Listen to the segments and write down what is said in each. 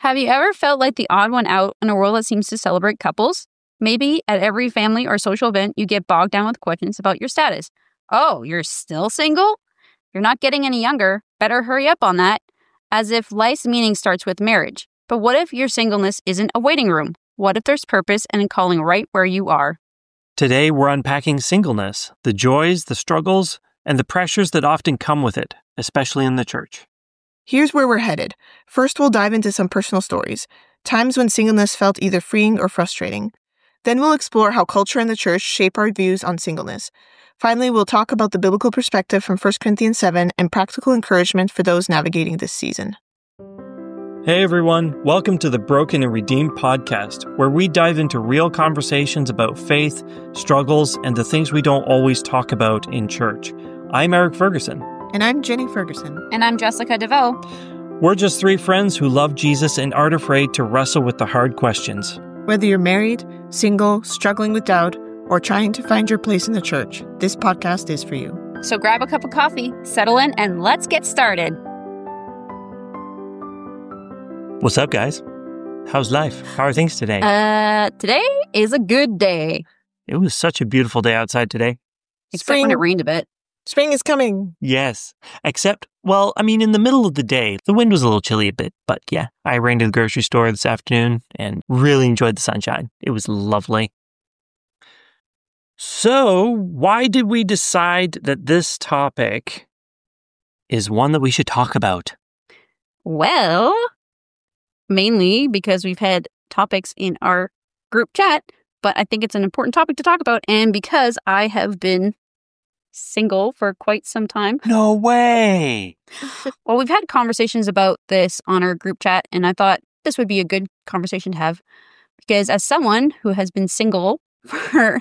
Have you ever felt like the odd one out in a world that seems to celebrate couples? Maybe at every family or social event, you get bogged down with questions about your status. Oh, you're still single? You're not getting any younger. Better hurry up on that. As if life's meaning starts with marriage. But what if your singleness isn't a waiting room? What if there's purpose and calling right where you are? Today, we're unpacking singleness, the joys, the struggles, and the pressures that often come with it, especially in the church. Here's where we're headed. First, we'll dive into some personal stories, times when singleness felt either freeing or frustrating. Then we'll explore how culture and the church shape our views on singleness. Finally, we'll talk about the biblical perspective from 1 Corinthians 7 and practical encouragement for those navigating this season. Hey everyone, welcome to the Broken and Redeemed podcast, where we dive into real conversations about faith, struggles, and the things we don't always talk about in church. I'm Eric Ferguson. And I'm Jenny Ferguson. And I'm Jessica DeVoe. We're just three friends who love Jesus and aren't afraid to wrestle with the hard questions. Whether you're married, single, struggling with doubt, or trying to find your place in the church, this podcast is for you. So grab a cup of coffee, settle in, and let's get started. What's up, guys? How's life? How are things today? Today is a good day. It was such a beautiful day outside today. Except when it rained a bit. Spring is coming. Yes. Except, in the middle of the day, the wind was a little chilly a bit. But yeah, I ran to the grocery store this afternoon and really enjoyed the sunshine. It was lovely. So, why did we decide that this topic is one that we should talk about? Well, mainly because we've had topics in our group chat, but I think it's an important topic to talk about, and because I have been single for quite some time. No way! Well, we've had conversations about this on our group chat, and I thought this would be a good conversation to have, because as someone who has been single for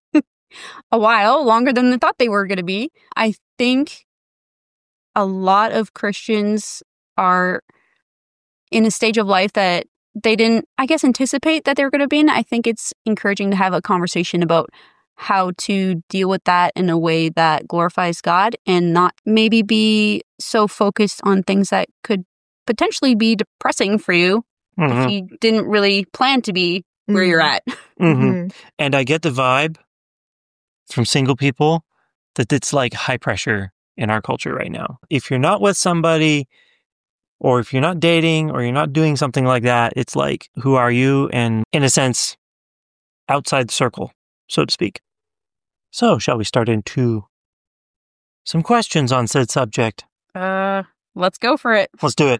a while, longer than they thought they were going to be, I think a lot of Christians are in a stage of life that they didn't, anticipate that they were going to be in. I think it's encouraging to have a conversation about how to deal with that in a way that glorifies God and not maybe be so focused on things that could potentially be depressing for you if you didn't really plan to be where you're at. And I get the vibe from single people that it's like high pressure in our culture right now. If you're not with somebody, or if you're not dating, or you're not doing something like that, it's like, who are you? And in a sense, outside the circle, so to speak. So, shall we start into some questions on said subject? Let's go for it. Let's do it.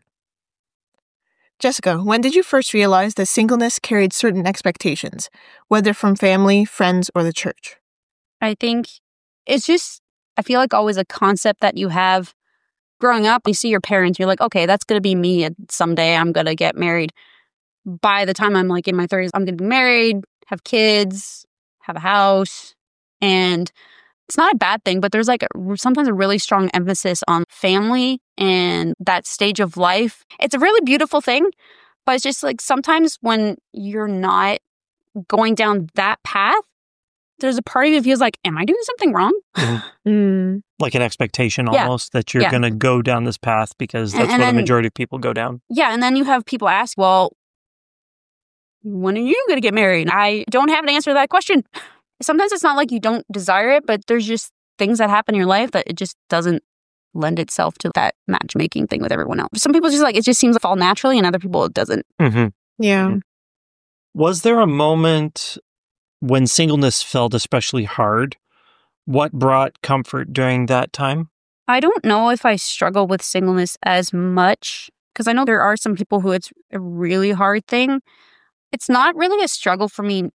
Jessica, when did you first realize that singleness carried certain expectations, whether from family, friends, or the church? I think it's just, I feel like always a concept that you have growing up. You see your parents, you're like, okay, that's going to be me. And someday I'm going to get married. By the time I'm like in my 30s, I'm going to be married, have kids, have a house. And it's not a bad thing, but there's like sometimes a really strong emphasis on family and that stage of life. It's a really beautiful thing, but it's just like sometimes when you're not going down that path, there's a part of you that feels like, am I doing something wrong? Like an expectation almost that you're going to go down this path because that's what the majority of people go down. Yeah, and then you have people ask, well, when are you going to get married? I don't have an answer to that question. Sometimes it's not like you don't desire it, but there's just things that happen in your life that it just doesn't lend itself to that matchmaking thing with everyone else. Some people just like, it just seems to fall naturally, and other people it doesn't. Yeah. Was there a moment when singleness felt especially hard? What brought comfort during that time? I don't know if I struggle with singleness as much, because I know there are some people who it's a really hard thing. It's not really a struggle for me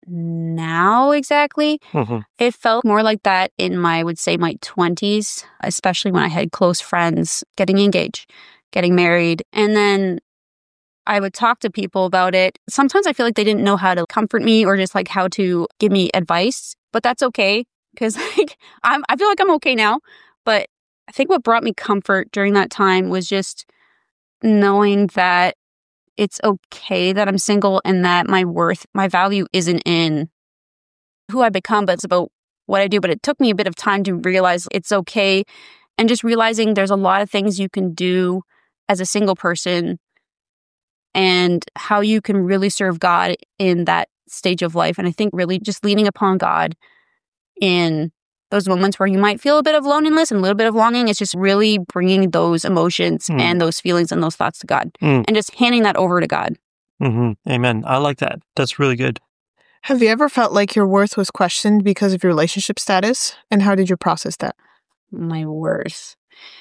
now exactly. It felt more like that in my 20s, especially when I had close friends getting engaged, getting married. And then I would talk to people about it. Sometimes I feel like they didn't know how to comfort me or just like how to give me advice, but that's okay because I feel like I'm okay now. But I think what brought me comfort during that time was just knowing that it's okay that I'm single and that my worth, my value isn't in who I become, but it's about what I do. But it took me a bit of time to realize it's okay, and just realizing there's a lot of things you can do as a single person and how you can really serve God in that stage of life. And I think really just leaning upon God in those moments where you might feel a bit of loneliness and a little bit of longing, it's just really bringing those emotions and those feelings and those thoughts to God and just handing that over to God. Amen. I like that. That's really good. Have you ever felt like your worth was questioned because of your relationship status? And how did you process that? My worth.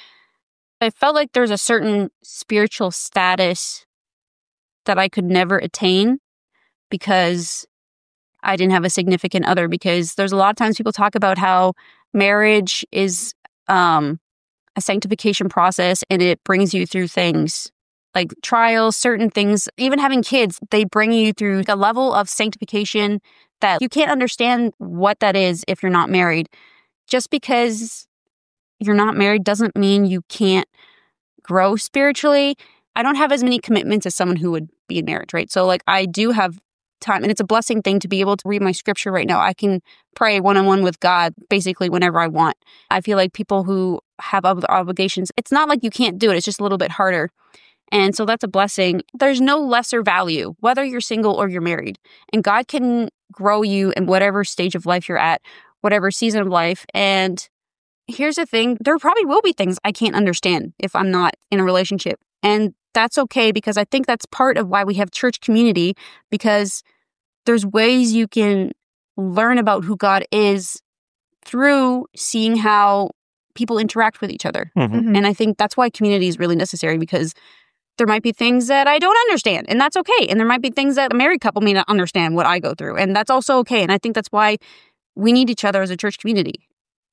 I felt like there's a certain spiritual status that I could never attain because I didn't have a significant other, because there's a lot of times people talk about how marriage is a sanctification process and it brings you through things like trials, certain things, even having kids, they bring you through a level of sanctification that you can't understand what that is if you're not married. Just because you're not married doesn't mean you can't grow spiritually. I don't have as many commitments as someone who would be in marriage, right? So like I do have time, and it's a blessing thing to be able to read my scripture right now. I can pray one-on-one with God basically whenever I want. I feel like people who have other obligations, it's not like you can't do it. It's just a little bit harder. And so that's a blessing. There's no lesser value, whether you're single or you're married. And God can grow you in whatever stage of life you're at, whatever season of life. And here's the thing, there probably will be things I can't understand if I'm not in a relationship. And that's okay, because I think that's part of why we have church community, because there's ways you can learn about who God is through seeing how people interact with each other. And I think that's why community is really necessary, because there might be things that I don't understand, and that's okay. And there might be things that a married couple may not understand what I go through, and that's also okay. And I think that's why we need each other as a church community.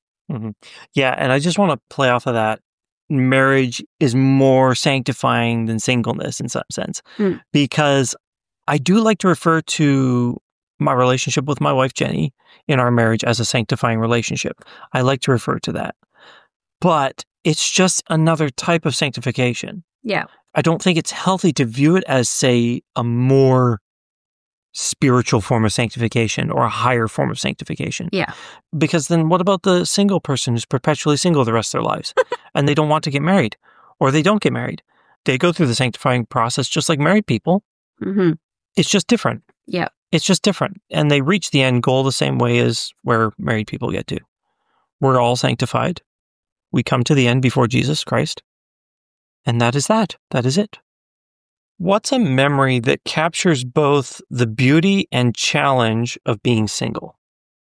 Yeah, and I just want to play off of that. Marriage is more sanctifying than singleness in some sense, because I do like to refer to my relationship with my wife, Jenny, in our marriage as a sanctifying relationship. I like to refer to that. But it's just another type of sanctification. Yeah. I don't think it's healthy to view it as, say, a more spiritual form of sanctification or a higher form of sanctification. Yeah. Because then what about the single person who's perpetually single the rest of their lives and they don't want to get married, or they don't get married? They go through the sanctifying process just like married people. It's just different. Yeah. It's just different. And they reach the end goal the same way as where married people get to. We're all sanctified. We come to the end before Jesus Christ. And that is that. That is it. What's a memory that captures both the beauty and challenge of being single?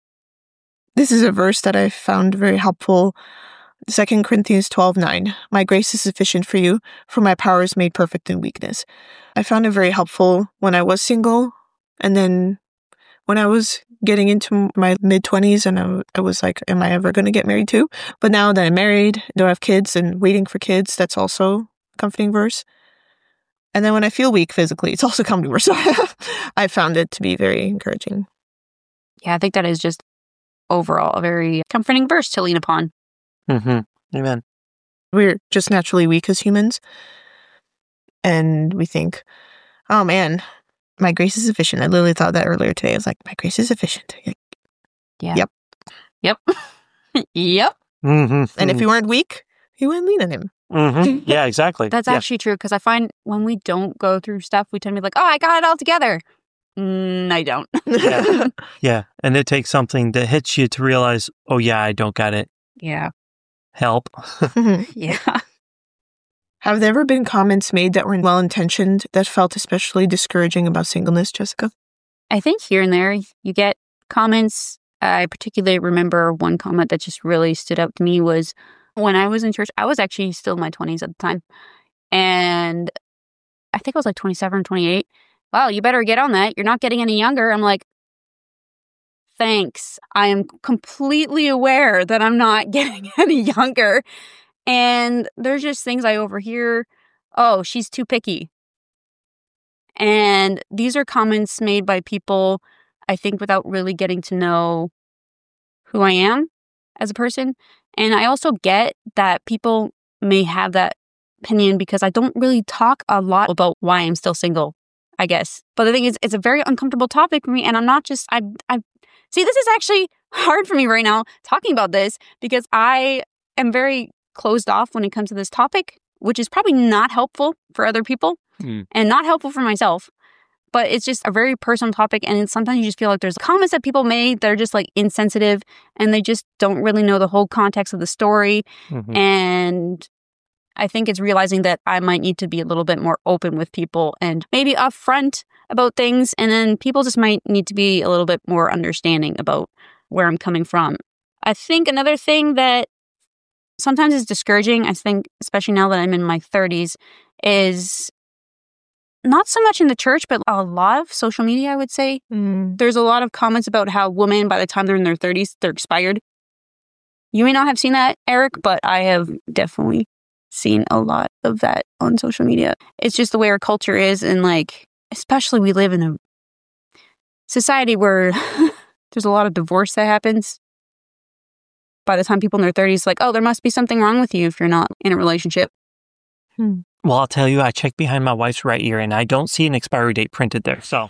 This is a verse that I found very helpful. 2 Corinthians 12:9. My grace is sufficient for you, for my power is made perfect in weakness. I found it very helpful when I was single, and then when I was getting into my mid-20s, and I was like, am I ever going to get married too? But now that I'm married, don't have kids, and waiting for kids, that's also a comforting verse. And then when I feel weak physically, it's also a comforting verse. So I found it to be very encouraging. Yeah, I think that is just overall a very comforting verse to lean upon. Amen. We're just naturally weak as humans. And we think, oh man, my grace is sufficient. I literally thought that earlier today. I was like, my grace is sufficient. Yeah. Yep. Yep. And if you weren't weak, you wouldn't lean on him. Yeah, exactly. That's actually true, because I find when we don't go through stuff, we tend to be like, oh, I got it all together. I don't. Yeah. And it takes something that hits you to realize, oh yeah, I don't got it. Yeah. Help. Yeah. Have there ever been comments made that were well-intentioned that felt especially discouraging about singleness, Jessica? I think here and there you get comments. I particularly remember one comment that just really stood out to me was when I was in church. I was actually still in my 20s at the time. And I think I was like 27, 28. Wow, you better get on that. You're not getting any younger. I'm like, thanks. I am completely aware that I'm not getting any younger. And there's just things I overhear. Oh, she's too picky. And these are comments made by people, I think, without really getting to know who I am as a person. And I also get that people may have that opinion because I don't really talk a lot about why I'm still single, I guess. But the thing is, it's a very uncomfortable topic for me. And I'm not just, see, this is actually hard for me right now talking about this because I am very closed off when it comes to this topic, which is probably not helpful for other people. and not helpful for myself. But it's just a very personal topic. And sometimes you just feel like there's comments that people made that are just like insensitive and they just don't really know the whole context of the story. And I think it's realizing that I might need to be a little bit more open with people and maybe upfront about things. And then people just might need to be a little bit more understanding about where I'm coming from. I think another thing that sometimes is discouraging, I think, especially now that I'm in my 30s, is not so much in the church, but a lot of social media, I would say. There's a lot of comments about how women, by the time they're in their 30s, they're expired. You may not have seen that, Eric, but I have definitely seen a lot of that on social media. It's just the way our culture is. And like, especially we live in a society where there's a lot of divorce that happens. By the time people in their 30s, like, oh, there must be something wrong with you if you're not in a relationship. Well, I'll tell you, I checked behind my wife's right ear and I don't see an expiry date printed there. So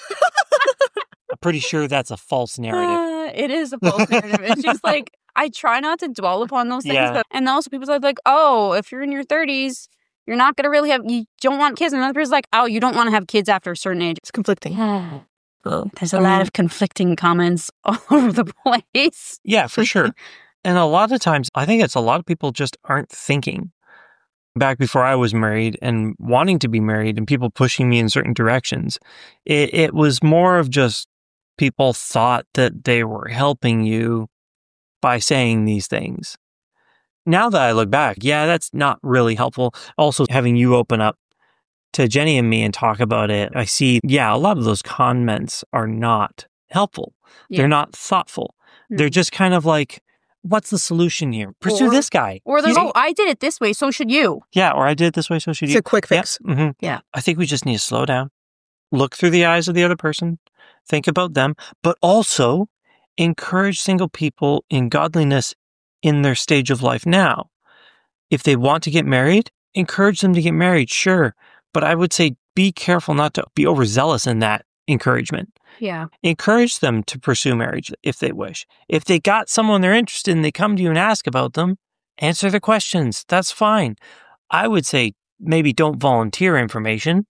I'm pretty sure that's a false narrative. It is a false narrative. It's just like, I try not to dwell upon those things. Yeah. And also people are like, oh, if you're in your 30s, you're not going to really you don't want kids. And another person's like, oh, you don't want to have kids after a certain age. It's conflicting. There's a lot of conflicting comments all over the place. Yeah, for sure. And a lot of times, I think it's a lot of people just aren't thinking. Back before I was married and wanting to be married and people pushing me in certain directions, it was more of just people thought that they were helping you by saying these things. Now that I look back, yeah, that's not really helpful. Also, having you open up to Jenny and me and talk about it, I see, a lot of those comments are not helpful. Yeah. They're not thoughtful. They're just kind of like, what's the solution here? Pursue this guy. Or there's, I did it this way, so should you. Yeah, or I did it this way, so should you. It's a quick fix. Yeah. I think we just need to slow down, look through the eyes of the other person, think about them, but also encourage single people in godliness in their stage of life now. If they want to get married, encourage them to get married, sure. But I would say be careful not to be overzealous in that encouragement. Yeah. Encourage them to pursue marriage if they wish. If they got someone they're interested in, they come to you and ask about them, answer the questions. That's fine. I would say maybe don't volunteer information.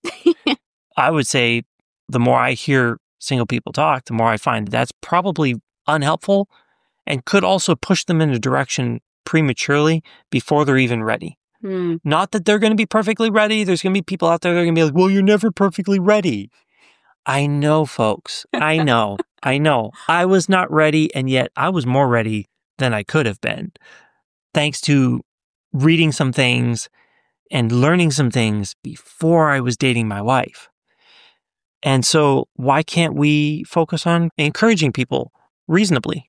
I would say the more I hear single people talk, the more I find that's probably unhelpful and could also push them in a direction prematurely before they're even ready. Not that they're going to be perfectly ready. There's going to be people out there that are going to be like, well, you're never perfectly ready. I know, folks. I know. I was not ready, and yet I was more ready than I could have been, thanks to reading some things and learning some things before I was dating my wife. And so why can't we focus on encouraging people reasonably?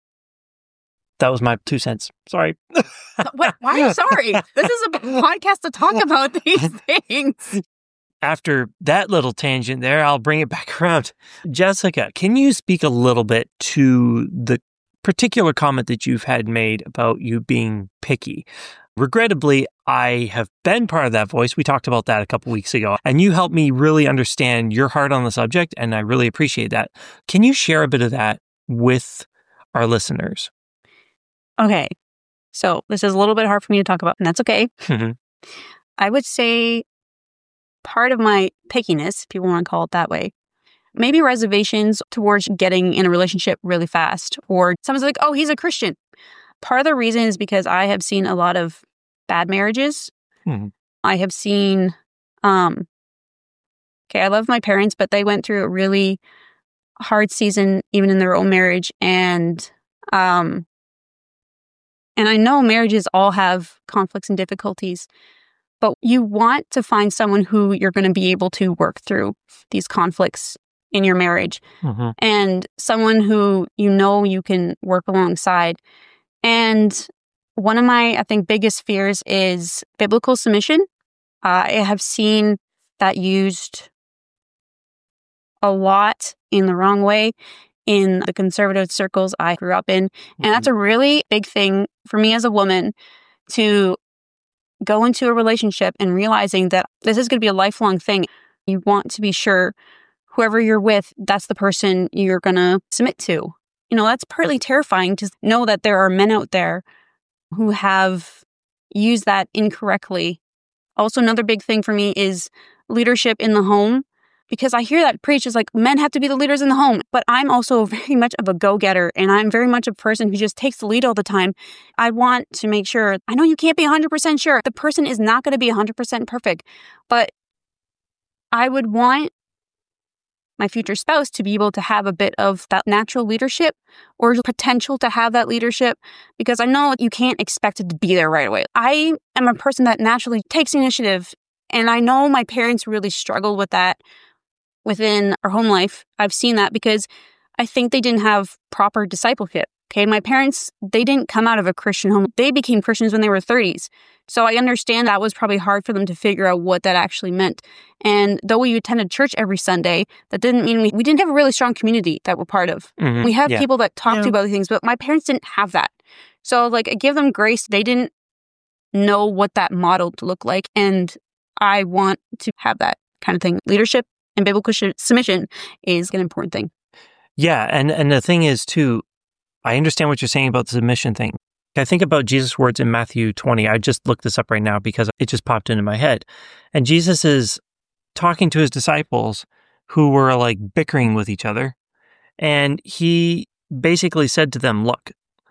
That was my 2 cents. Sorry. Why are you sorry? This is a podcast to talk about these things. After that little tangent there, I'll bring it back around. Jessica, can you speak a little bit to the particular comment that you've had made about you being picky? Regrettably, I have been part of that voice. We talked about that a couple weeks ago, and you helped me really understand your heart on the subject, and I really appreciate that. Can you share a bit of that with our listeners? Okay. So this is a little bit hard for me to talk about, and that's okay. I would say part of my pickiness, if you want to call it that way, maybe reservations towards getting in a relationship really fast. Or someone's like, oh, he's a Christian. Part of the reason is because I have seen a lot of bad marriages. I have seen, I love my parents, but they went through a really hard season, even in their own marriage. And I know marriages all have conflicts and difficulties, but you want to find someone who you're going to be able to work through these conflicts in your marriage, and someone who you can work alongside. And one of my, I think, biggest fears is biblical submission. I have seen that used a lot in the wrong way in the conservative circles I grew up in. And that's a really big thing for me as a woman, to go into a relationship and realizing that this is going to be a lifelong thing. You want to be sure whoever you're with, that's the person you're going to submit to. That's partly terrifying to know that there are men out there who have used that incorrectly. Also, another big thing for me is leadership in the home, because I hear that preached as like men have to be the leaders in the home. But I'm also very much of a go-getter, and I'm very much a person who just takes the lead all the time. I want to make sure, I know you can't be 100% sure. The person is not going to be 100% perfect, but I would want my future spouse to be able to have a bit of that natural leadership or potential to have that leadership, because I know you can't expect it to be there right away. I am a person that naturally takes initiative, and I know my parents really struggled with that within our home life. I've seen that because I think they didn't have proper discipleship. Okay, my parents, they didn't come out of a Christian home. They became Christians when they were 30s. So I understand that was probably hard for them to figure out what that actually meant. And though we attended church every Sunday, that didn't mean we didn't have a really strong community that we're part of. We have people that talk to you about these things, but my parents didn't have that. So like, I give them grace. They didn't know what that model to look like. And I want to have that kind of thing. Leadership and biblical submission is an important thing. Yeah, and the thing is, too, I understand what you're saying about the submission thing. I think about Jesus' words in Matthew 20. I just looked this up right now because it just popped into my head. And Jesus is talking to his disciples who were like bickering with each other. And he basically said to them, look,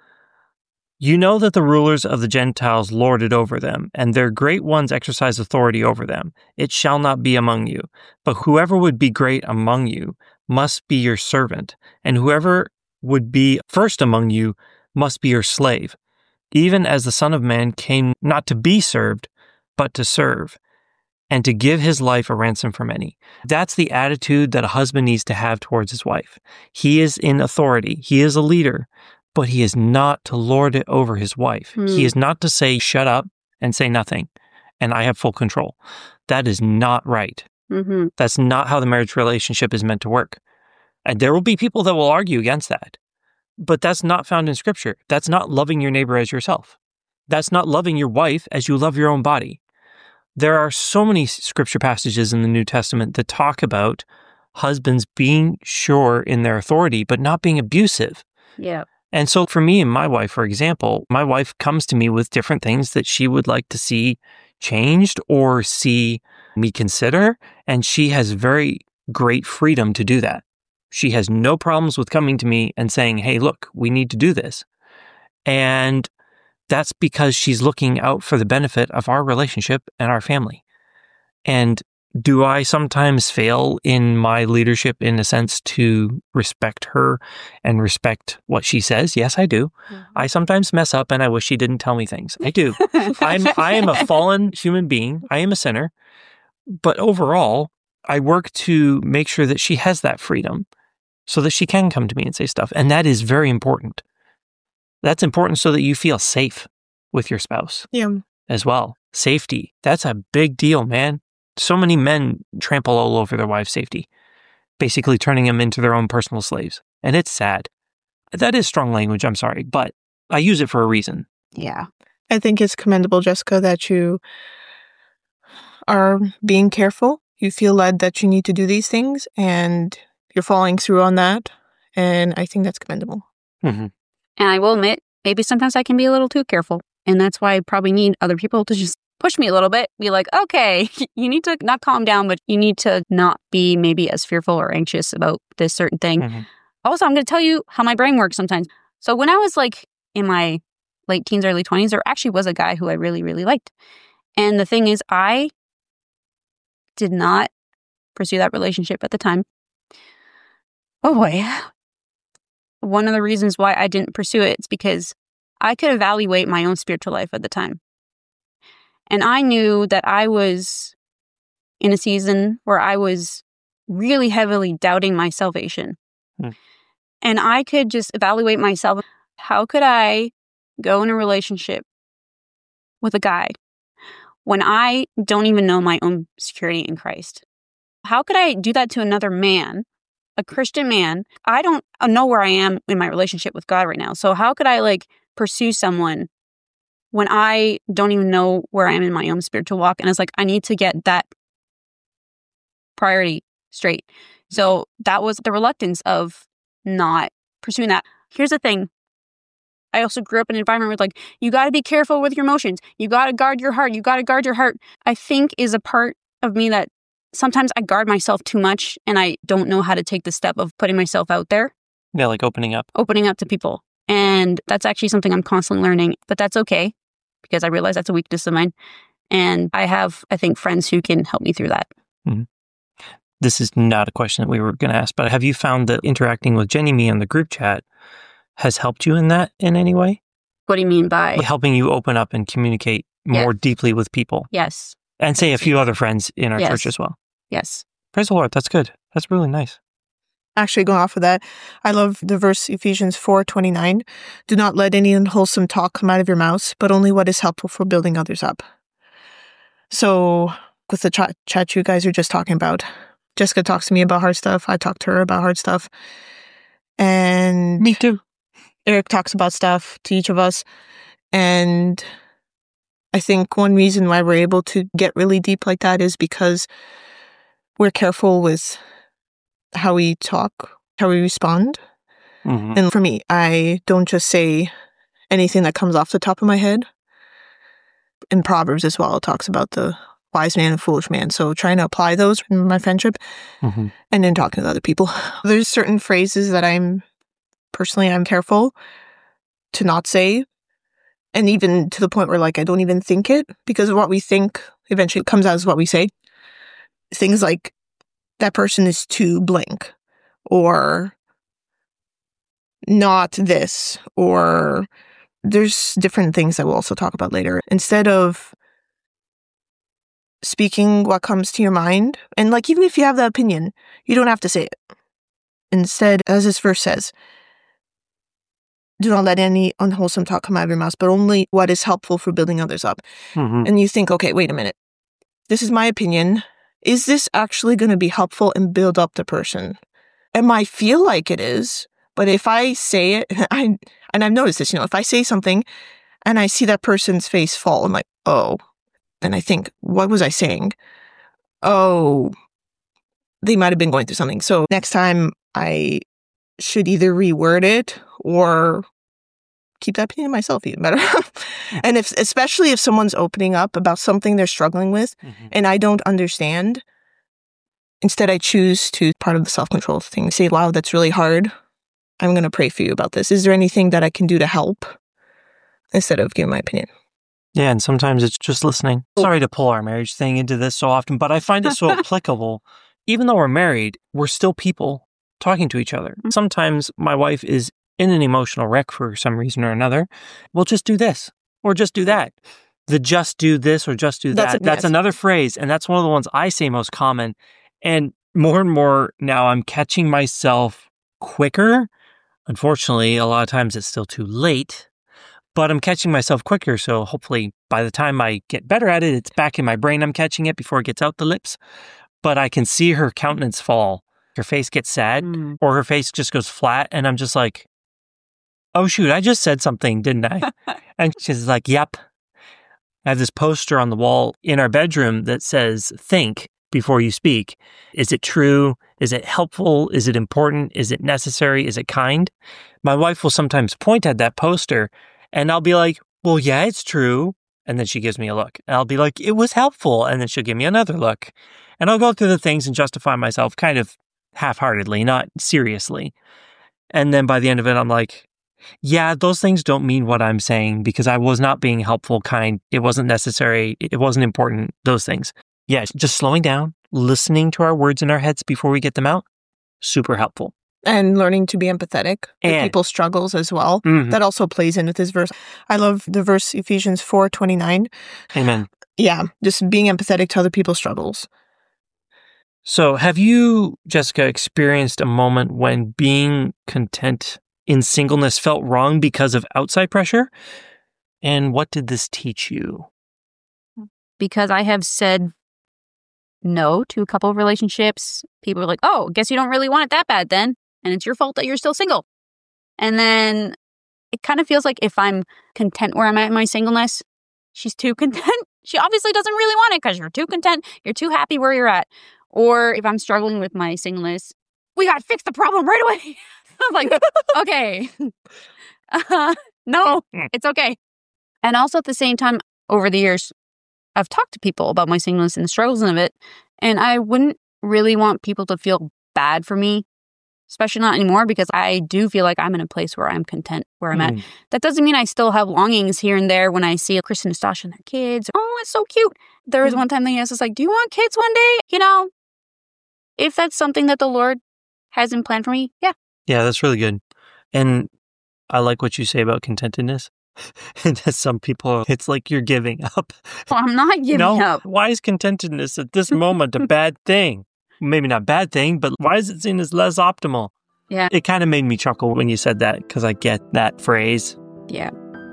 you know that the rulers of the Gentiles lord it over them, and their great ones exercise authority over them. It shall not be among you. But whoever would be great among you must be your servant, and whoever would be first among you must be your slave, even as the Son of Man came not to be served, but to serve, and to give his life a ransom for many. That's the attitude that a husband needs to have towards his wife. He is in authority. He is a leader, but he is not to lord it over his wife. He is not to say, shut up and say nothing, and I have full control. That is not right. That's not how the marriage relationship is meant to work. And there will be people that will argue against that. But that's not found in Scripture. That's not loving your neighbor as yourself. That's not loving your wife as you love your own body. There are so many Scripture passages in the New Testament that talk about husbands being sure in their authority, but not being abusive. Yeah. And so for me and my wife, for example, my wife comes to me with different things that she would like to see changed or see me consider, and she has very great freedom to do that. She has no problems with coming to me and saying, hey, look, we need to do this. And that's because she's looking out for the benefit of our relationship and our family. And do I sometimes fail in my leadership in a sense to respect her and respect what she says? Yes, I do. I sometimes mess up and I wish she didn't tell me things. I do. I am a fallen human being. I am a sinner. But overall, I work to make sure that she has that freedom so that she can come to me and say stuff. And that is very important. That's important so that you feel safe with your spouse as well. Safety. That's a big deal, man. So many men trample all over their wives' safety, basically turning them into their own personal slaves. And it's sad. That is strong language, I'm sorry, but I use it for a reason. Yeah. I think it's commendable, Jessica, that you are being careful. You feel led that you need to do these things, and you're following through on that. And I think that's commendable. And I will admit, maybe sometimes I can be a little too careful. And that's why I probably need other people to just push me a little bit, be like, okay, you need to not calm down, but you need to not be maybe as fearful or anxious about this certain thing. Also, I'm going to tell you how my brain works sometimes. So when I was like in my late teens, early 20s, there actually was a guy who I really, really liked. And the thing is, I did not pursue that relationship at the time. Oh boy. One of the reasons why I didn't pursue it is because I could evaluate my own spiritual life at the time. And I knew that I was in a season where I was really heavily doubting my salvation. And I could just evaluate myself. How could I go in a relationship with a guy when I don't even know my own security in Christ? How could I do that to another man, a Christian man? I don't know where I am in my relationship with God right now. So how could I pursue someone when I don't even know where I am in my own spiritual walk? And it's like, I need to get that priority straight. So that was the reluctance of not pursuing that. Here's the thing. I also grew up in an environment where you got to be careful with your emotions. You got to guard your heart. You got to guard your heart. I think is a part of me that sometimes I guard myself too much and I don't know how to take the step of putting myself out there, Yeah, like opening up. to people. And that's actually something I'm constantly learning, but that's okay because I realize that's a weakness of mine. And I have, I think, friends who can help me through that. Mhm. This is not a question that we were going to ask, but have you found that interacting with Jenny Me on the group chat has helped you in that in any way? What do you mean by? Helping you open up and communicate more deeply with people. Yes. And say a few other friends in our Yes. church as well. Yes. Praise the Lord. That's good. That's really nice. Actually, going off of that, I love the verse Ephesians 4:29. Do not let any unwholesome talk come out of your mouths, but only what is helpful for building others up. So with the chat you guys are just talking about, Jessica talks to me about hard stuff. I talk to her about hard stuff. And Me too. Eric talks about stuff to each of us. And I think one reason why we're able to get really deep like that is because we're careful with how we talk, how we respond. Mhm. And for me, I don't just say anything that comes off the top of my head. In Proverbs as well, it talks about the wise man and foolish man. So trying to apply those in my friendship Mhm. and then talking to other people. There's certain phrases that I'm careful to not say. And even to the point where like I don't even think it, because what we think eventually comes out as what we say. Things like that person is too blank, or not this, or there's different things that we'll also talk about later. Instead of speaking what comes to your mind, and like even if you have that opinion, you don't have to say it. Instead, as this verse says, do not let any unwholesome talk come out of your mouth, but only what is helpful for building others up. Mhm. And you think, okay, wait a minute. This is my opinion. Is this actually going to be helpful and build up the person? It might feel like it is, but if I say it, and I've noticed this, if I say something and I see that person's face fall, I'm like, oh. And I think, what was I saying? Oh, they might have been going through something. So next time I should either reword it or keep that opinion to myself even better. And especially if someone's opening up about something they're struggling with Mhm. and I don't understand, instead I choose to, part of the self-control thing, say, wow, that's really hard. I'm going to pray for you about this. Is there anything that I can do to help? Instead of giving my opinion. Yeah, and sometimes it's just listening. Sorry to pull our marriage thing into this so often, but I find it so applicable. Even though we're married, we're still people talking to each other. Sometimes my wife is in an emotional wreck for some reason or another. We'll just do this or just do that. The just do this or just do that. That's another phrase, and that's one of the ones I say most common. And more now I'm catching myself quicker. Unfortunately, a lot of times it's still too late. But I'm catching myself quicker, so hopefully by the time I get better at it, it's back in my brain. I'm catching it before it gets out the lips. But I can see her countenance fall. Her face gets sad, or her face just goes flat, and I'm just like, oh shoot, I just said something, didn't I? And she's like, yep. I have this poster on the wall in our bedroom that says, think before you speak. Is it true? Is it helpful? Is it important? Is it necessary? Is it kind? My wife will sometimes point at that poster, and I'll be like, well, yeah, it's true. And then she gives me a look. And I'll be like, it was helpful. And then she'll give me another look. And I'll go through the things and justify myself kind of half-heartedly, not seriously. And then by the end of it, I'm like, yeah, those things don't mean what I'm saying because I was not being helpful, kind. It wasn't necessary. It wasn't important. Those things. Yeah, just slowing down, listening to our words in our heads before we get them out. Super helpful. And learning to be empathetic with people's struggles as well. Mhm. That also plays in with this verse. I love the verse Ephesians 4:29. Amen. Yeah, just being empathetic to other people's struggles. So have you, Jessica, experienced a moment when being content in singleness felt wrong because of outside pressure? And what did this teach you? Because I have said no to a couple of relationships. People are like, oh, guess you don't really want it that bad then. And it's your fault that you're still single. And then it kind of feels like if I'm content where I'm at in my singleness, she's too content. She obviously doesn't really want it because you're too content. You're too happy where you're at. Or if I'm struggling with my singleness, we got to fix the problem right away. I'm like, okay. No, it's okay. And also at the same time, over the years, I've talked to people about my singleness and the struggles of it. And I wouldn't really want people to feel bad for me, especially not anymore, because I do feel like I'm in a place where I'm content where I'm at. That doesn't mean I still have longings here and there when I see Chris and Nastasha and their kids. Oh, it's so cute. There was one time they asked us, like, do you want kids one day? You know, if that's something that the Lord has in plan for me, yeah. Yeah, that's really good. And I like what you say about contentedness. And to some people, it's like you're giving up. Well, I'm not giving up. Why is contentedness at this moment a bad thing? Maybe not bad thing, but why is it seen as less optimal? Yeah. It kind of made me chuckle when you said that, because I get that phrase. Yeah.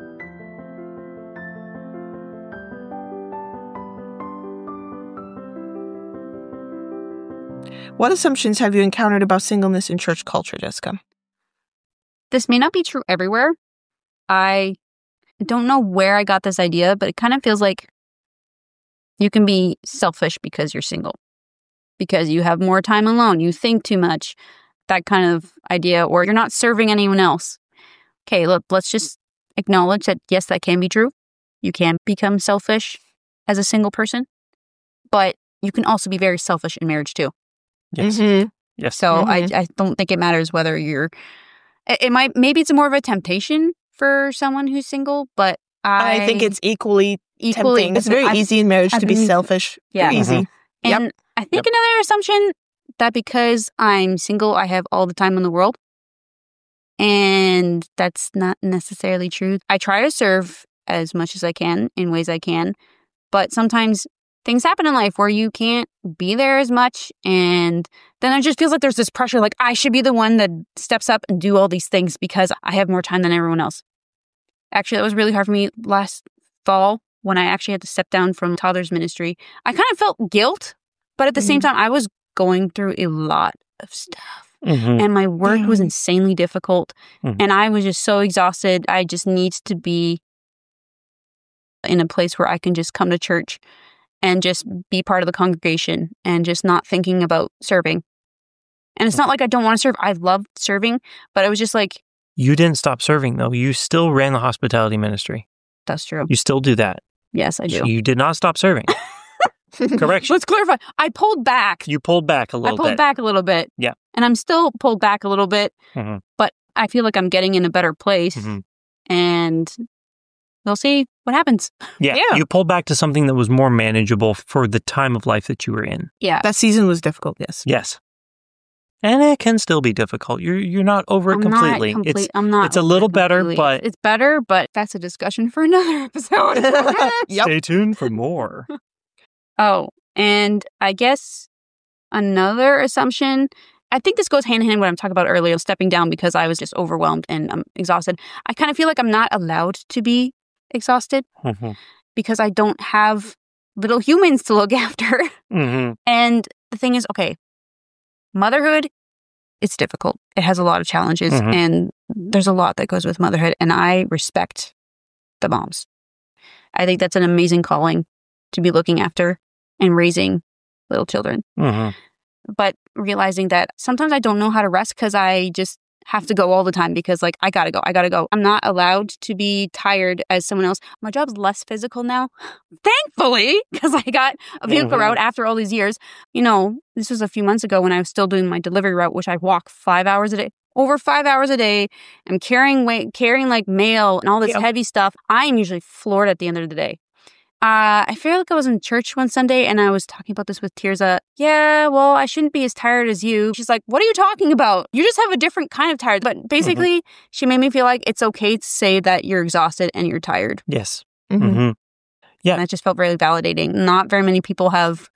What assumptions have you encountered about singleness in church culture, Jessica? This may not be true everywhere. I don't know where I got this idea, but it kind of feels like you can be selfish because you're single, because you have more time alone, you think too much, that kind of idea, or you're not serving anyone else. Okay, look, let's just acknowledge that, yes, that can be true. You can become selfish as a single person, but you can also be very selfish in marriage too. Yes. Yes. So I don't think it matters whether you're, maybe it's more of a temptation for someone who's single, but I think it's equally tempting. It's very easy in marriage to be selfish. Yeah. Very easy. And I think another assumption that because I'm single, I have all the time in the world. And that's not necessarily true. I try to serve as much as I can in ways I can, but sometimes things happen in life where you can't be there as much. And then it just feels like there's this pressure, like I should be the one that steps up and do all these things because I have more time than everyone else. Actually, that was really hard for me last fall when I actually had to step down from toddlers ministry. I kind of felt guilt, but at the same time, I was going through a lot of stuff. And my work was insanely difficult. And I was just so exhausted. I just need to be in a place where I can just come to church and just be part of the congregation and just not thinking about serving. And it's not like I don't want to serve. I love serving, but it was just like... You didn't stop serving, though. You still ran the hospitality ministry. That's true. You still do that. Yes, I do. So you did not stop serving. Correction. Let's clarify. I pulled back. You pulled back a little bit. I pulled back a little bit. Yeah. And I'm still pulled back a little bit, but I feel like I'm getting in a better place. And we'll see what happens. Yeah. You pulled back to something that was more manageable for the time of life that you were in. Yeah. That season was difficult, yes. Yes. And it can still be difficult. You're not over it completely. I'm not. It's a little better, but... It's better, but that's a discussion for another episode. Stay tuned for more. Oh, and I guess another assumption, I think this goes hand in hand with what I'm talking about earlier, stepping down because I was just overwhelmed and I'm exhausted. I kind of feel like I'm not allowed to be exhausted because I don't have little humans to look after. And the thing is, okay, motherhood, it's difficult. It has a lot of challenges and there's a lot that goes with motherhood. And I respect the moms. I think that's an amazing calling to be looking after and raising little children. But realizing that sometimes I don't know how to rest because I just have to go all the time because like, I gotta go. I'm not allowed to be tired as someone else. My job's less physical now, thankfully, because I got a vehicle route after all these years. You know, this was a few months ago when I was still doing my delivery route, which I walk 5 hours a day. Over 5 hours a day. I'm carrying like mail and all this heavy stuff. I am usually floored at the end of the day. I feel like I was in church one Sunday and I was talking about this with Tirza. Yeah, well, I shouldn't be as tired as you. She's like, what are you talking about? You just have a different kind of tired. But basically, she made me feel like it's okay to say that you're exhausted and you're tired. Yes. Yeah. And that just felt very validating. Not very many people have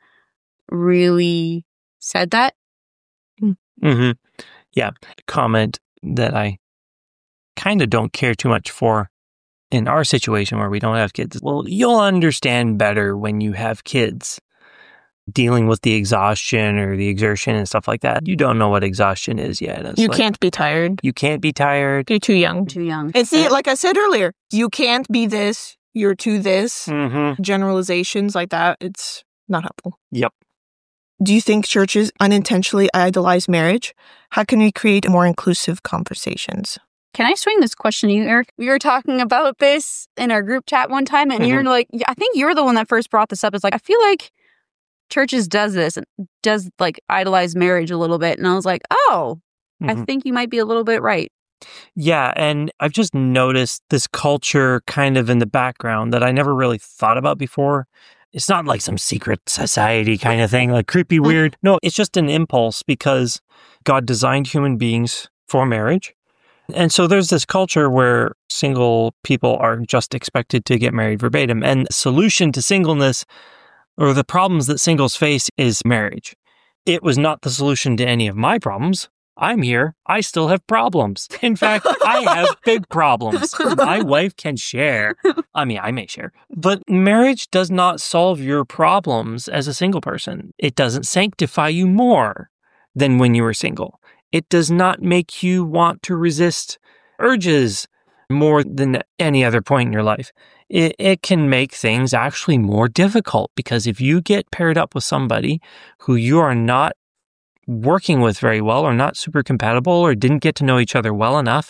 really said that. Yeah. Comment that I kind of don't care too much for in our situation where we don't have kids. Well, you'll understand better when you have kids dealing with the exhaustion or the exertion and stuff like that. You don't know what exhaustion is yet. It's can't be tired. You can't be tired. You're too young. And see, like I said earlier, you can't be this, you're too this. Generalizations like that, it's not helpful. Yep. Do you think churches unintentionally idolize marriage? How can we create more inclusive conversations? Can I swing this question to you, Eric? We were talking about this in our group chat one time, and you're like, I think you're the one that first brought this up. It's like, I feel like churches does this and does like idolize marriage a little bit. And I was like, oh, I think you might be a little bit right. Yeah, and I've just noticed this culture kind of in the background that I never really thought about before. It's not like some secret society kind of thing, like creepy, weird. No, it's just an impulse because God designed human beings for marriage. And so there's this culture where single people are just expected to get married verbatim. And the solution to singleness or the problems that singles face is marriage. It was not the solution to any of my problems. I'm here. I still have problems. In fact, I have big problems. My wife can share. I mean, I may share. But marriage does not solve your problems as a single person. It doesn't sanctify you more than when you were single. It does not make you want to resist urges more than any other point in your life. It can make things actually more difficult because if you get paired up with somebody who you are not working with very well or not super compatible or didn't get to know each other well enough,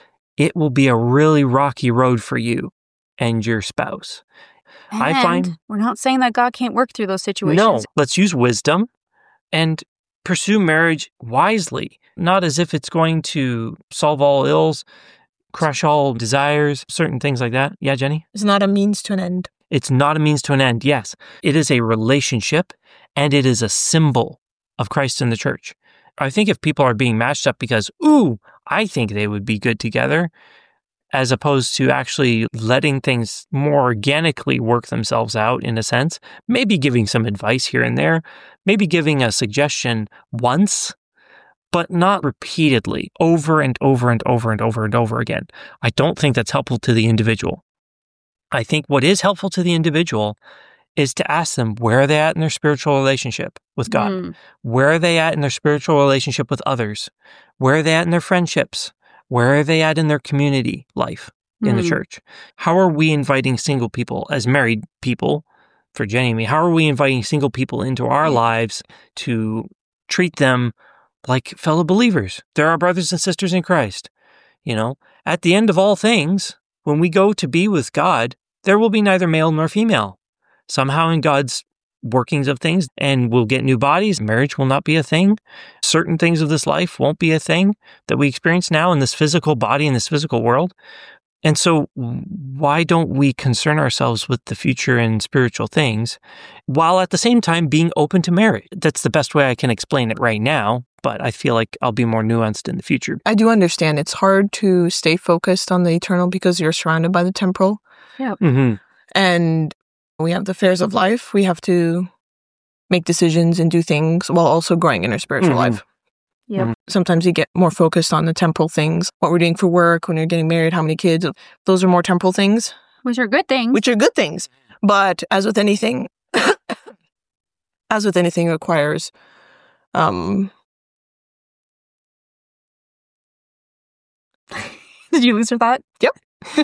it will be a really rocky road for you and your spouse. And I find we're not saying that God can't work through those situations. No, let's use wisdom and pursue marriage wisely, not as if it's going to solve all ills, crush all desires, certain things like that. Yeah, Jenny? It's not a means to an end. It's not a means to an end, yes. It is a relationship and it is a symbol of Christ and the church. I think if people are being matched up because, I think they would be good together, as opposed to actually letting things more organically work themselves out in a sense, maybe giving some advice here and there, maybe giving a suggestion once, but not repeatedly, over and over and over and over and over again. I don't think that's helpful to the individual. I think what is helpful to the individual is to ask them, where are they at in their spiritual relationship with God? Where are they at in their spiritual relationship with others? Where are they at in their friendships? Where are they at in their community life in the church? How are we inviting single people as married people, for Jenny and me, how are we inviting single people into our lives to treat them like fellow believers? They're our brothers and sisters in Christ. You know, at the end of all things, when we go to be with God, there will be neither male nor female. Somehow in God's workings of things, and we'll get new bodies. Marriage will not be a thing. Certain things of this life won't be a thing that we experience now in this physical body, in this physical world. And so why don't we concern ourselves with the future and spiritual things while at the same time being open to marriage? That's the best way I can explain it right now, but I feel like I'll be more nuanced in the future. I do understand. It's hard to stay focused on the eternal because you're surrounded by the temporal. Yeah. And we have the affairs of life. We have to make decisions and do things while also growing in our spiritual life. Yep. Sometimes you get more focused on the temporal things, what we're doing for work, when you're getting married, how many kids. Those are more temporal things. Which are good things. But as with anything, it requires Did you lose your thought? Yep.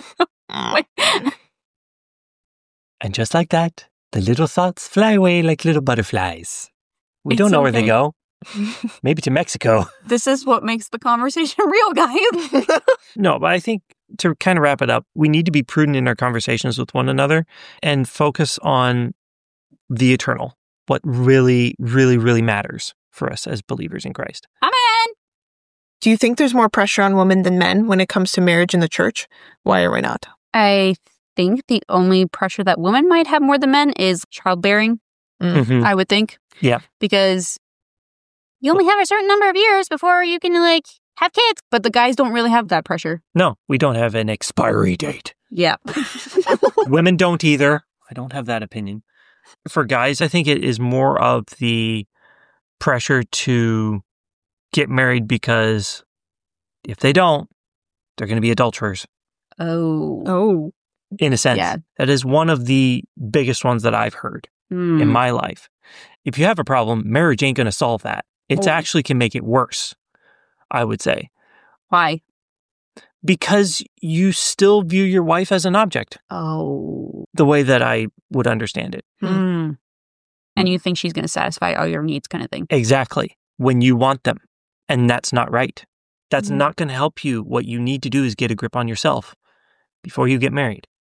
And just like that, the little thoughts fly away like little butterflies. We don't know where they go. Maybe to Mexico. This is what makes the conversation real, guys. No, but I think to kind of wrap it up, we need to be prudent in our conversations with one another and focus on the eternal, what really, really, really matters for us as believers in Christ. Amen. Do you think there's more pressure on women than men when it comes to marriage in the church? Why or why not? I think the only pressure that women might have more than men is childbearing, I would think. Yeah. Because you only have a certain number of years before you can, have kids. But the guys don't really have that pressure. No, we don't have an expiry date. Yeah. Women don't either. I don't have that opinion. For guys, I think it is more of the pressure to get married because if they don't, they're going to be adulterers. Oh. In a sense. Yeah. That is one of the biggest ones that I've heard in my life. If you have a problem, marriage ain't going to solve that. It actually can make it worse, I would say. Why? Because you still view your wife as an object. Oh. The way that I would understand it. And you think she's going to satisfy all your needs kind of thing. Exactly. When you want them. And that's not right. That's not going to help you. What you need to do is get a grip on yourself before you get married.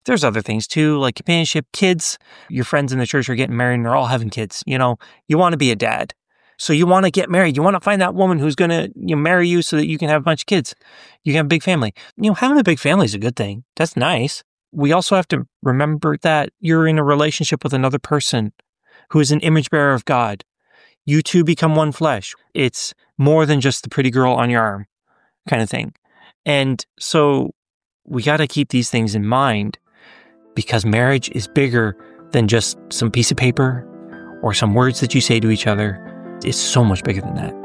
there's other things too, like companionship, kids. Your friends in the church are getting married and they're all having kids. You know, you want to be a dad. So you want to get married. You want to find that woman who's going to marry you so that you can have a bunch of kids. You can have a big family. You know, having a big family is a good thing. That's nice. We also have to remember that you're in a relationship with another person who is an image bearer of God. You two become one flesh. It's more than just the pretty girl on your arm kind of thing. And so we got to keep these things in mind because marriage is bigger than just some piece of paper or some words that you say to each other. It's so much bigger than that.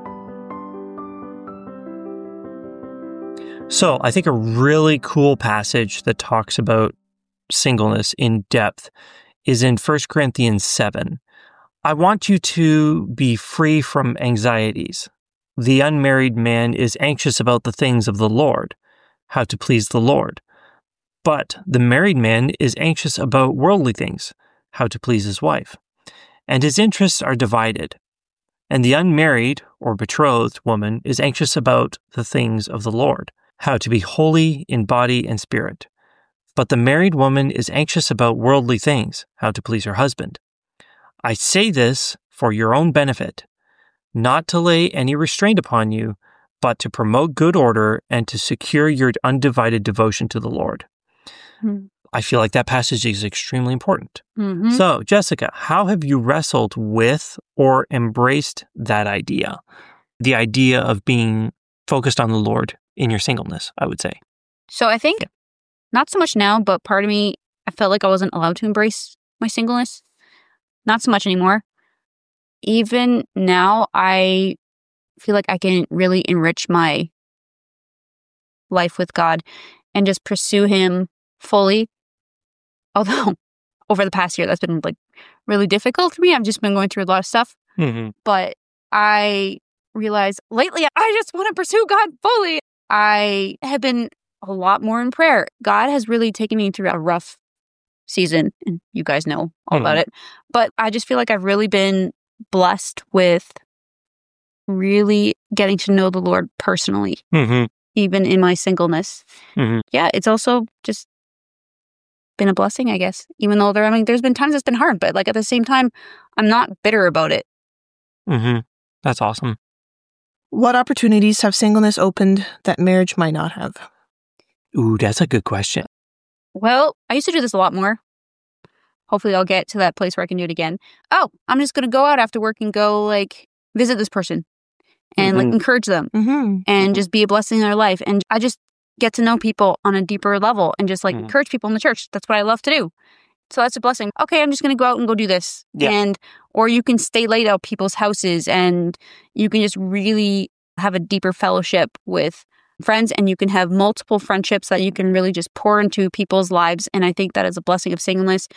So I think a really cool passage that talks about singleness in depth is in 1 Corinthians 7. I want you to be free from anxieties. The unmarried man is anxious about the things of the Lord, how to please the Lord. But the married man is anxious about worldly things, how to please his wife. And his interests are divided. And the unmarried or betrothed woman is anxious about the things of the Lord, how to be holy in body and spirit. But the married woman is anxious about worldly things, how to please her husband. I say this for your own benefit, not to lay any restraint upon you, but to promote good order and to secure your undivided devotion to the Lord. Mm-hmm. I feel like that passage is extremely important. Mm-hmm. So, Jessica, how have you wrestled with or embraced that idea? The idea of being focused on the Lord in your singleness, I would say. So I think not so much now, but part of me, I felt like I wasn't allowed to embrace my singleness. Not so much anymore. Even now, I feel like I can really enrich my life with God and just pursue Him fully. Although over the past year, that's been like really difficult for me. I've just been going through a lot of stuff. Mm-hmm. But I realized lately, I just want to pursue God fully. I have been a lot more in prayer. God has really taken me through a rough season, and you guys know all about it. But I just feel like I've really been blessed with really getting to know the Lord personally, even in my singleness. Mm-hmm. Yeah, it's also just been a blessing, I guess. Even though there's been times it's been hard, but like at the same time, I'm not bitter about it. Mm-hmm. That's awesome. What opportunities have singleness opened that marriage might not have? Ooh, that's a good question. Well, I used to do this a lot more. Hopefully I'll get to that place where I can do it again. Oh, I'm just going to go out after work and go like visit this person and like encourage them and just be a blessing in their life. And I just get to know people on a deeper level and just like encourage people in the church. That's what I love to do. So that's a blessing. Okay, I'm just going to go out and go do this. Yeah. Or you can stay late at people's houses and you can just really have a deeper fellowship with friends, and you can have multiple friendships that you can really just pour into people's lives. And I think that is a blessing of singleness.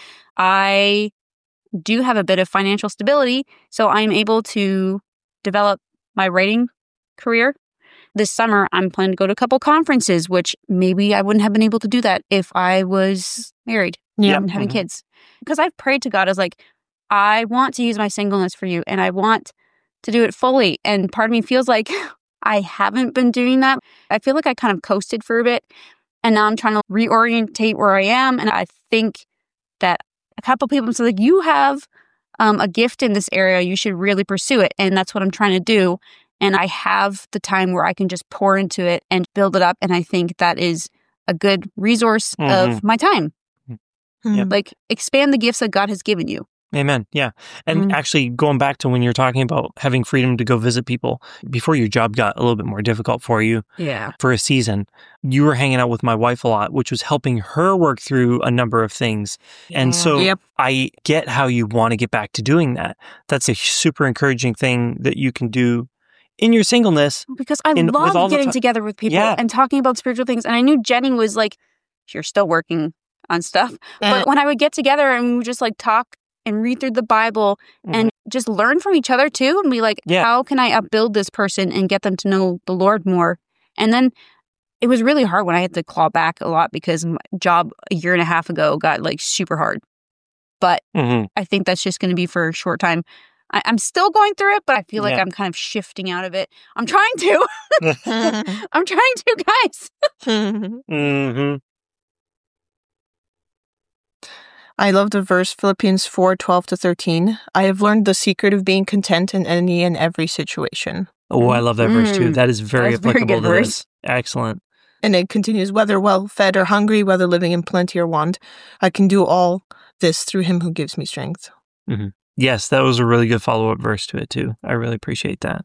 I do have a bit of financial stability, so I'm able to develop my writing career. This summer, I'm planning to go to a couple conferences, which maybe I wouldn't have been able to do that if I was married and having kids. Because I've prayed to God, I was like, I want to use my singleness for you, and I want to do it fully. And part of me feels like I haven't been doing that. I feel like I kind of coasted for a bit, and now I'm trying to reorientate where I am. And I think that a couple people said, like, you have a gift in this area. You should really pursue it. And that's what I'm trying to do. And I have the time where I can just pour into it and build it up. And I think that is a good resource of my time. Yep. Like, expand the gifts that God has given you. Amen. Yeah. And actually, going back to when you're talking about having freedom to go visit people, before your job got a little bit more difficult for you for a season, you were hanging out with my wife a lot, which was helping her work through a number of things. And so I get how you want to get back to doing that. That's a super encouraging thing that you can do in your singleness. Because I love getting together with people and talking about spiritual things. And I knew Jenny was like, you're still working on stuff. But when I would get together and we would just like talk and read through the Bible and just learn from each other too, and be like, how can I upbuild this person and get them to know the Lord more? And then it was really hard when I had to claw back a lot because my job a year and a half ago got like super hard. But I think that's just going to be for a short time. I'm still going through it, but I feel like I'm kind of shifting out of it. I'm trying to. I'm trying to, guys. I love the verse Philippians 4:12-13. I have learned the secret of being content in any and every situation. Oh, I love that verse too. That is very That's a very applicable good to verse. this. Excellent. And it continues, whether well-fed or hungry, whether living in plenty or want, I can do all this through him who gives me strength. Yes, that was a really good follow-up verse to it too. I really appreciate that.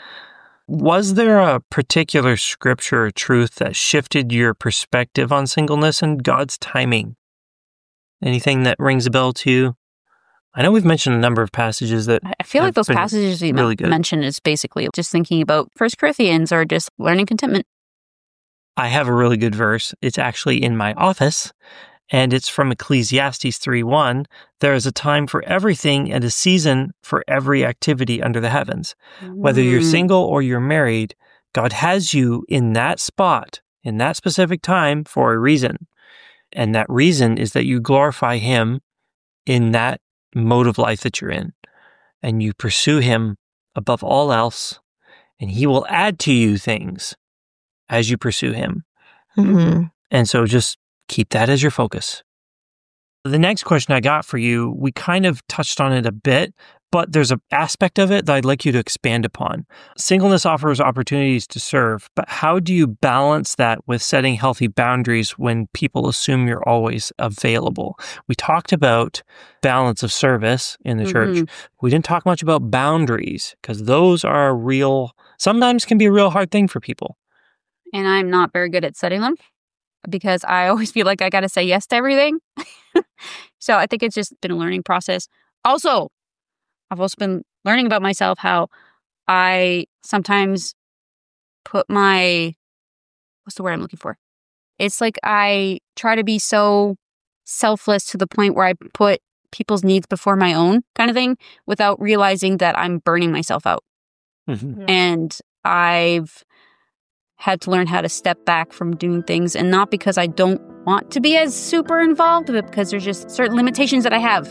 Was there a particular scripture or truth that shifted your perspective on singleness and God's timing? Anything that rings a bell to you? I know we've mentioned a number of passages that I feel like have those been passages you really good. mentioned is basically just thinking about 1 Corinthians or just learning contentment. I have a really good verse. It's actually in my office, and it's from Ecclesiastes 3:1. There is a time for everything and a season for every activity under the heavens. Whether you're single or you're married, God has you in that spot, in that specific time for a reason. And that reason is that you glorify Him in that mode of life that you're in. And you pursue Him above all else, and He will add to you things as you pursue Him. Mm-hmm. And so just keep that as your focus. The next question I got for you, we kind of touched on it a bit, but there's an aspect of it that I'd like you to expand upon. Singleness offers opportunities to serve, but how do you balance that with setting healthy boundaries when people assume you're always available? We talked about balance of service in the church. We didn't talk much about boundaries because those are sometimes can be a real hard thing for people. And I'm not very good at setting them because I always feel like I got to say yes to everything. So I think it's just been a learning process. Also, I've also been learning about myself how I sometimes put what's the word I'm looking for? It's like I try to be so selfless to the point where I put people's needs before my own kind of thing without realizing that I'm burning myself out. And I've had to learn how to step back from doing things, and not because I don't want to be as super involved, but because there's just certain limitations that I have.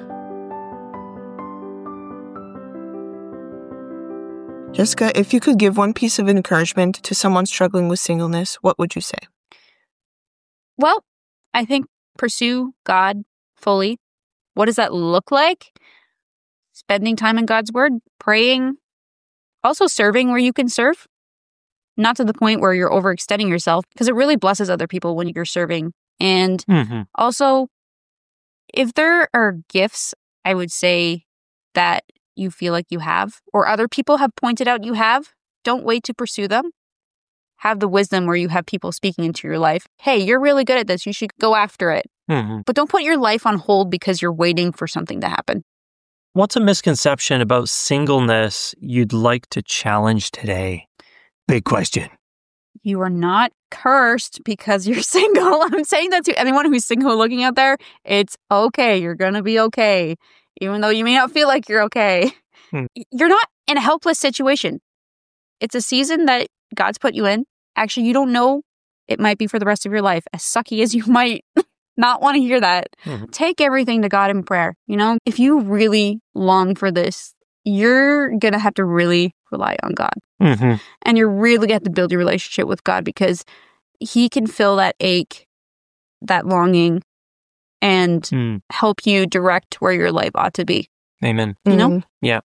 Jessica, if you could give one piece of encouragement to someone struggling with singleness, what would you say? Well, I think pursue God fully. What does that look like? Spending time in God's Word, praying, also serving where you can serve. Not to the point where you're overextending yourself, because it really blesses other people when you're serving. And also, if there are gifts, I would say that you feel like you have, or other people have pointed out you have, don't wait to pursue them. Have the wisdom where you have people speaking into your life. Hey, you're really good at this. You should go after it. But don't put your life on hold because you're waiting for something to happen. What's a misconception about singleness you'd like to challenge today? Big question. You are not cursed because you're single. I'm saying that to anyone who's single looking out there. It's okay. You're going to be okay. Even though you may not feel like you're okay. You're not in a helpless situation. It's a season that God's put you in. Actually, you don't know. It might be for the rest of your life. As sucky as you might not want to hear that. Take everything to God in prayer. You know, if you really long for this, you're going to have to really rely on God. And you're really going to have to build your relationship with God, because He can fill that ache, that longing, and help you direct where your life ought to be. Amen. You know? Yeah.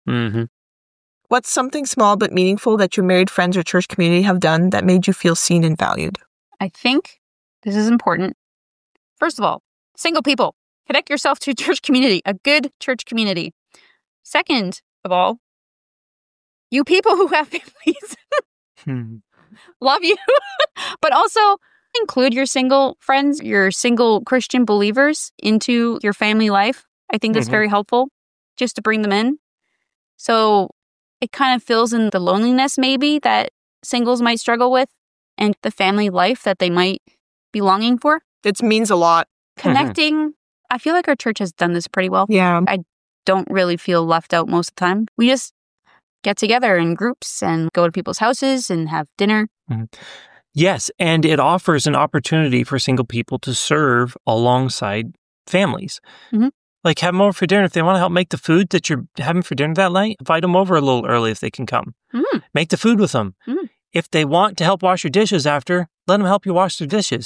What's something small but meaningful that your married friends or church community have done that made you feel seen and valued? I think this is important. First of all, single people, connect yourself to a church community, a good church community. Second of all, you people who have families, love you, but also include your single friends, your single Christian believers into your family life. I think that's very helpful, just to bring them in. So it kind of fills in the loneliness maybe that singles might struggle with, and the family life that they might be longing for. It means a lot. Connecting. I feel like our church has done this pretty well. Yeah. I don't really feel left out most of the time. We just get together in groups and go to people's houses and have dinner. Yes, and it offers an opportunity for single people to serve alongside families. Like, have them over for dinner. If they want to help make the food that you're having for dinner that night, invite them over a little early if they can come. Make the food with them. If they want to help wash your dishes after, let them help you wash their dishes.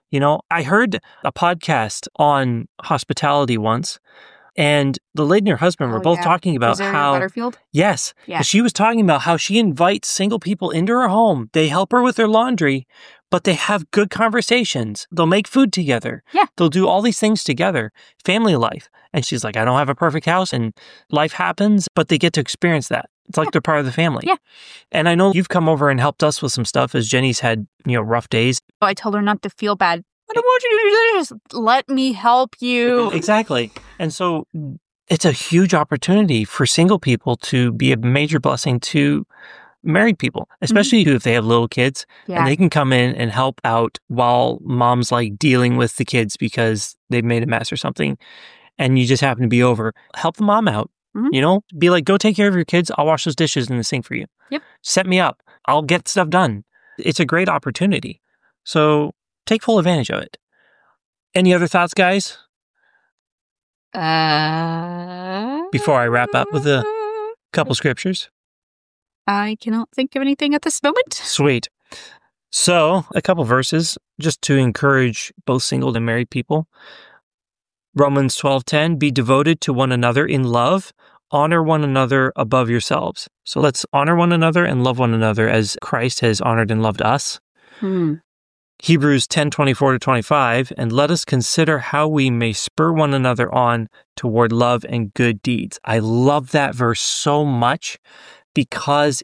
You know, I heard a podcast on hospitality once, and the lady and her husband were both talking about Rosaria how... Butterfield? Yes. Yeah. She was talking about how she invites single people into her home. They help her with their laundry, but they have good conversations. They'll make food together. Yeah. They'll do all these things together. Family life. And she's like, I don't have a perfect house and life happens, but they get to experience that. It's like they're part of the family. Yeah. And I know you've come over and helped us with some stuff as Jenny's had, rough days. I told her not to feel bad. I don't want you to do this. Let me help you. Exactly. And so it's a huge opportunity for single people to be a major blessing to married people, especially if they have little kids, and they can come in and help out while mom's like dealing with the kids because they've made a mess or something. And you just happen to be over. Help the mom out. Be like, go take care of your kids. I'll wash those dishes in the sink for you. Yep. Set me up. I'll get stuff done. It's a great opportunity. So take full advantage of it. Any other thoughts, guys? Before I wrap up with a couple scriptures. I cannot think of anything at this moment. Sweet. So a couple verses just to encourage both single and married people. Romans 12:10, be devoted to one another in love, honor one another above yourselves. So let's honor one another and love one another as Christ has honored and loved us. Hebrews 10:24-25, and let us consider how we may spur one another on toward love and good deeds. I love that verse so much because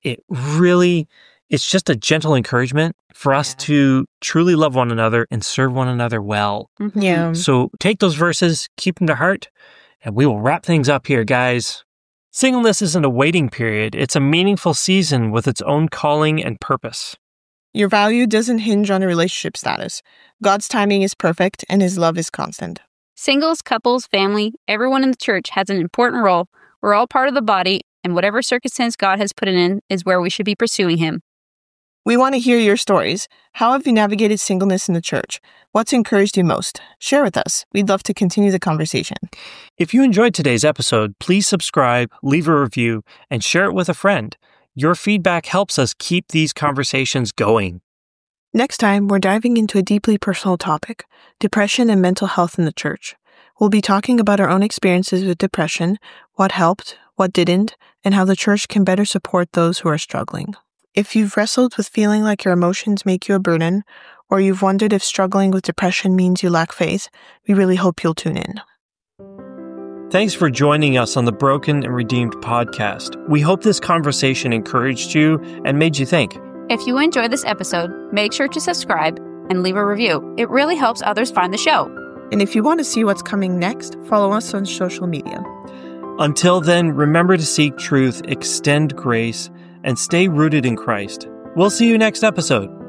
it's just a gentle encouragement for us to truly love one another and serve one another well. Yeah. So take those verses, keep them to heart, and we will wrap things up here, guys. Singleness isn't a waiting period. It's a meaningful season with its own calling and purpose. Your value doesn't hinge on a relationship status. God's timing is perfect and His love is constant. Singles, couples, family, everyone in the church has an important role. We're all part of the body, and whatever circumstance God has put it in is where we should be pursuing Him. We want to hear your stories. How have you navigated singleness in the church? What's encouraged you most? Share with us. We'd love to continue the conversation. If you enjoyed today's episode, please subscribe, leave a review, and share it with a friend. Your feedback helps us keep these conversations going. Next time, we're diving into a deeply personal topic, depression and mental health in the church. We'll be talking about our own experiences with depression, what helped, what didn't, and how the church can better support those who are struggling. If you've wrestled with feeling like your emotions make you a burden, or you've wondered if struggling with depression means you lack faith, we really hope you'll tune in. Thanks for joining us on the Broken and Redeemed podcast. We hope this conversation encouraged you and made you think. If you enjoyed this episode, make sure to subscribe and leave a review. It really helps others find the show. And if you want to see what's coming next, follow us on social media. Until then, remember to seek truth, extend grace, and stay rooted in Christ. We'll see you next episode.